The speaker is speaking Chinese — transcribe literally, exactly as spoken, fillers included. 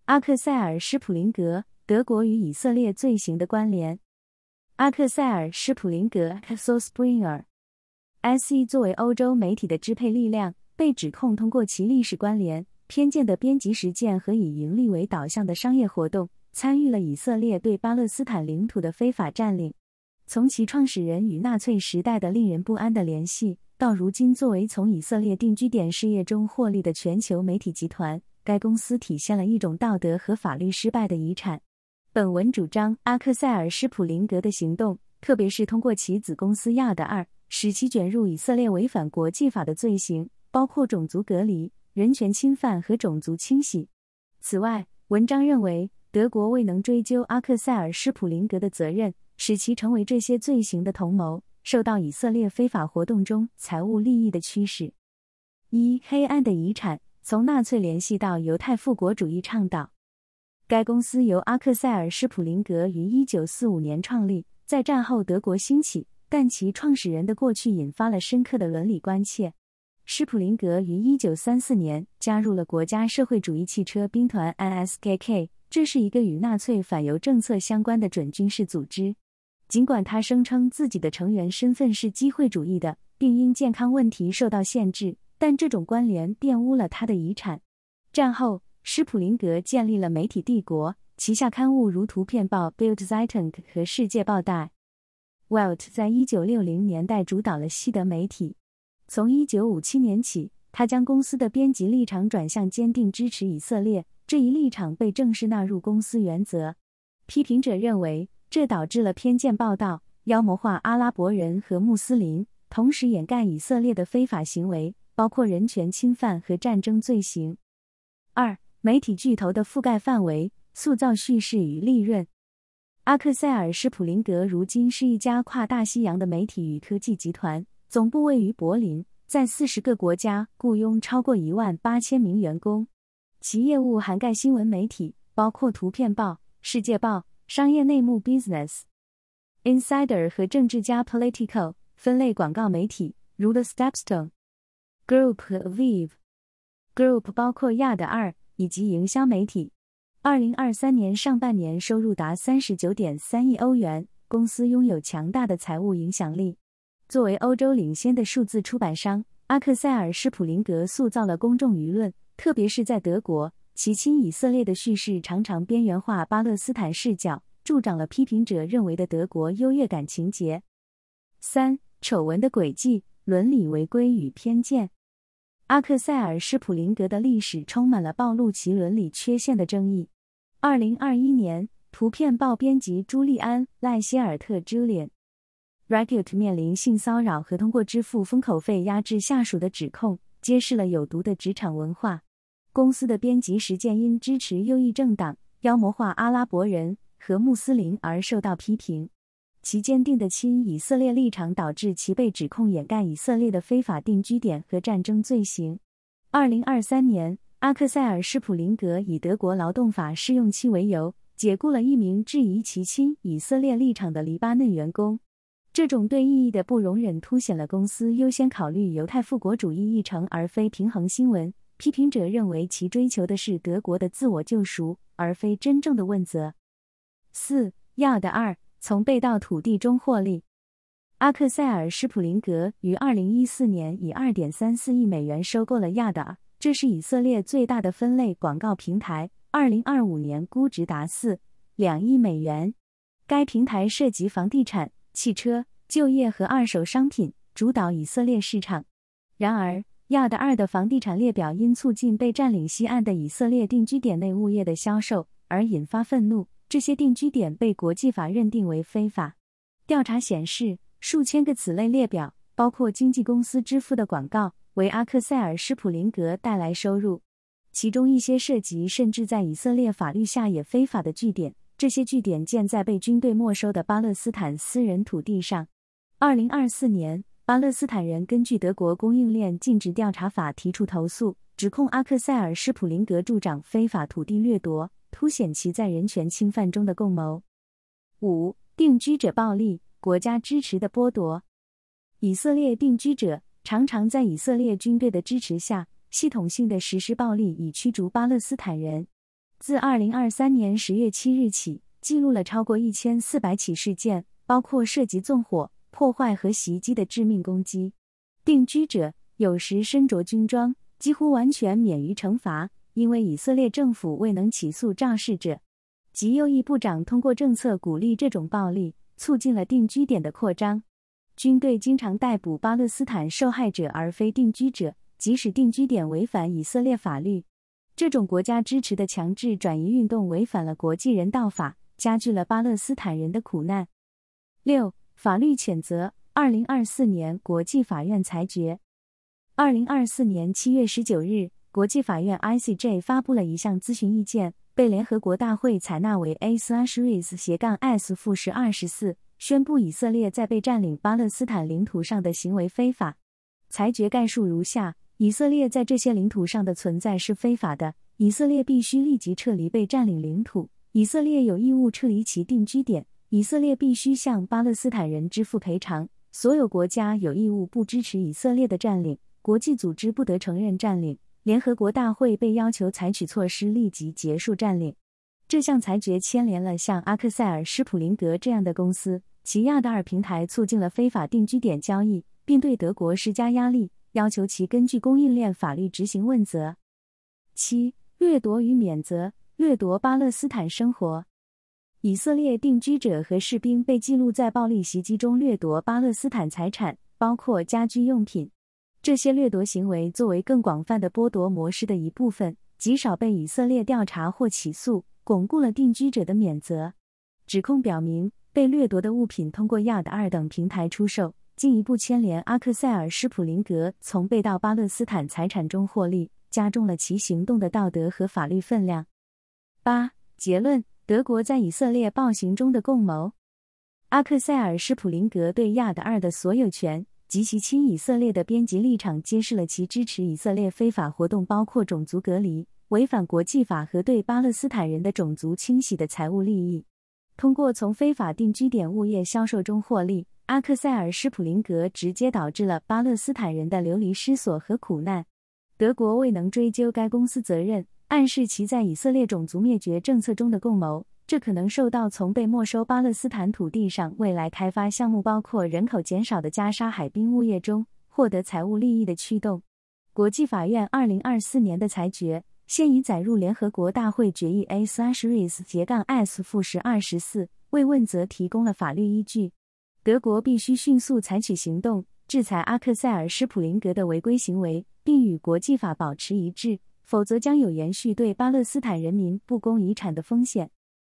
阿克塞尔·施普林格，德国与以色列罪行的关联。阿克塞尔·施普林格 Axel Springer。S E 作为欧洲媒体的支配力量，被指控通过其历史关联、偏见的编辑实践和以盈利为导向的商业活动，参与了以色列对巴勒斯坦领土的非法占领。从其创始人与纳粹时代的令人不安的联系，到如今作为从以色列定居点事业中获利的全球媒体集团，该公司体现了一种道德和法律失败的遗产。本文主张阿克塞尔·施普林格的行动，特别是通过其子公司亚的二，使其卷入以色列违反国际法的罪行，包括种族隔离、人权侵犯和种族清洗。此外，文章认为，德国未能追究阿克塞尔·施普林格的责任，使其成为这些罪行的同谋，受到以色列非法活动中财务利益的驱使。一、黑暗的遗产，从纳粹联系到犹太复国主义倡导。该公司由阿克塞尔·施普林格于一九四五年创立，在战后德国兴起，但其创始人的过去引发了深刻的伦理关切。施普林格于一九三四年加入了国家社会主义汽车兵团 N S K K， 这是一个与纳粹反犹政策相关的准军事组织。尽管他声称自己的成员身份是机会主义的，并因健康问题受到限制，但这种关联玷污了他的遗产。战后，施普林格建立了媒体帝国，旗下刊物如图片报 Bild-Zeitung 和世界报带。Welt 在一九六零年代主导了西德媒体。从一九五七年起，他将公司的编辑立场转向坚定支持以色列，这一立场被正式纳入公司原则。批评者认为，这导致了偏见报道，妖魔化阿拉伯人和穆斯林，同时掩盖以色列的非法行为，包括人权侵犯和战争罪行。二、媒体巨头的覆盖范围，塑造叙事与利润。阿克塞尔·施普林格如今是一家跨大西洋的媒体与科技集团，总部位于柏林，在四十个国家雇佣超过一万八千名员工。其业务涵盖新闻媒体，包括图片报、世界报、商业内幕 Business Insider 和政治家 Politico， 分类广告媒体，如 The Stepstone Group 和 Aviv Group 包括亚的二，以及营销媒体。二零二三年上半年收入达 三十九点三亿欧元，公司拥有强大的财务影响力。作为欧洲领先的数字出版商，阿克塞尔·施普林格塑造了公众舆论，特别是在德国，其亲以色列的叙事常常边缘化巴勒斯坦视角，助长了批评者认为的德国优越感情节。三、丑闻的轨迹，伦理违规与偏见。阿克塞尔·施普林格的历史充满了暴露其伦理缺陷的争议。二零二一年，图片报编辑朱利安·赖歇尔特 Julian Regelte 面临性骚扰和通过支付封口费压制下属的指控，揭示了有毒的职场文化。公司的编辑实践因支持右翼政党、妖魔化阿拉伯人和穆斯林而受到批评。其坚定的亲以色列立场导致其被指控掩盖以色列的非法定居点和战争罪行。二零二三年，阿克塞尔·施普林格以德国劳动法试用期为由，解雇了一名质疑其亲以色列立场的黎巴嫩员工。这种对异议的不容忍凸显了公司优先考虑犹太复国主义议程而非平衡新闻。批评者认为其追求的是德国的自我救赎，而非真正的问责。四、亚的二，从被盗土地中获利。阿克塞尔·施普林格于二零一四年以 二点三四亿美元收购了亚的二，这是以色列最大的分类广告平台，二零二五年估值达四点二亿美元。该平台涉及房地产、汽车、就业和二手商品，主导以色列市场。然而，亚的二的房地产列表因促进被占领西岸的以色列定居点内物业的销售而引发愤怒，这些定居点被国际法认定为非法。调查显示，数千个此类列表，包括经纪公司支付的广告，为阿克塞尔·施普林格带来收入。其中一些涉及甚至在以色列法律下也非法的据点，这些据点建在被军队没收的巴勒斯坦私人土地上。二零二四年，巴勒斯坦人根据德国供应链禁止调查法提出投诉，指控阿克塞尔·施普林格助长非法土地掠夺，凸显其在人权侵犯中的共谋。五、定居者暴力，国家支持的剥夺。以色列定居者常常在以色列军队的支持下，系统性地实施暴力以驱逐巴勒斯坦人。 自二零二三年十月七日起，记录了超过一千四百起事件，包括涉及纵火、破坏和袭击的致命攻击。定居者有时身着军装，几乎完全免于惩罚，因为以色列政府未能起诉肇事者。及右翼部长通过政策鼓励这种暴力，促进了定居点的扩张。军队经常逮捕巴勒斯坦受害者而非定居者，即使定居点违反以色列法律。这种国家支持的强制转移运动违反了国际人道法，加剧了巴勒斯坦人的苦难。六、法律谴责。二零二四年国际法院裁决。二零二四年七月十九日，国际法院 I C J 发布了一项咨询意见，被联合国大会采纳为 A S 斜杠 S 负十二十四，宣布以色列在被占领巴勒斯坦领土上的行为非法。裁决概述如下：以色列在这些领土上的存在是非法的，以色列必须立即撤离被占领领土，以色列有义务撤离其定居点，以色列必须向巴勒斯坦人支付赔偿，所有国家有义务不支持以色列的占领，国际组织不得承认占领，联合国大会被要求采取措施立即结束占领。这项裁决牵连了像阿克塞尔施普林格这样的公司，其亚达尔平台促进了非法定居点交易，并对德国施加压力，要求其根据供应链法律执行问责。七、掠夺与免责。掠夺巴勒斯坦生活。以色列定居者和士兵被记录在暴力袭击中掠夺巴勒斯坦财产，包括家居用品。这些掠夺行为作为更广泛的剥夺模式的一部分，极少被以色列调查或起诉，巩固了定居者的免责。指控表明，被掠夺的物品通过亚达尔等平台出售，进一步牵连阿克塞尔施普林格从被盗巴勒斯坦财产中获利，加重了其行动的道德和法律分量。八、结论：德国在以色列暴行中的共谋。阿克塞尔施普林格对亚达尔的所有权及其亲以色列的编辑立场揭示了其支持以色列非法活动，包括种族隔离、违反国际法和对巴勒斯坦人的种族清洗的财务利益。通过从非法定居点物业销售中获利，阿克塞尔施普林格直接导致了巴勒斯坦人的流离失所和苦难。德国未能追究该公司责任，暗示其在以色列种族灭绝政策中的共谋，这可能受到从被没收巴勒斯坦土地上未来开发项目包括人口减少的加沙海滨物业中获得财务利益的驱动。国际法院二零二四年的裁决现已载入联合国大会决议 A S 斜杠 S 负十二十四，为问责提供了法律依据。德国必须迅速采取行动，制裁阿克塞尔施普林格的违规行为，并与国际法保持一致，否则将有延续对巴勒斯坦人民不公遗产的风险。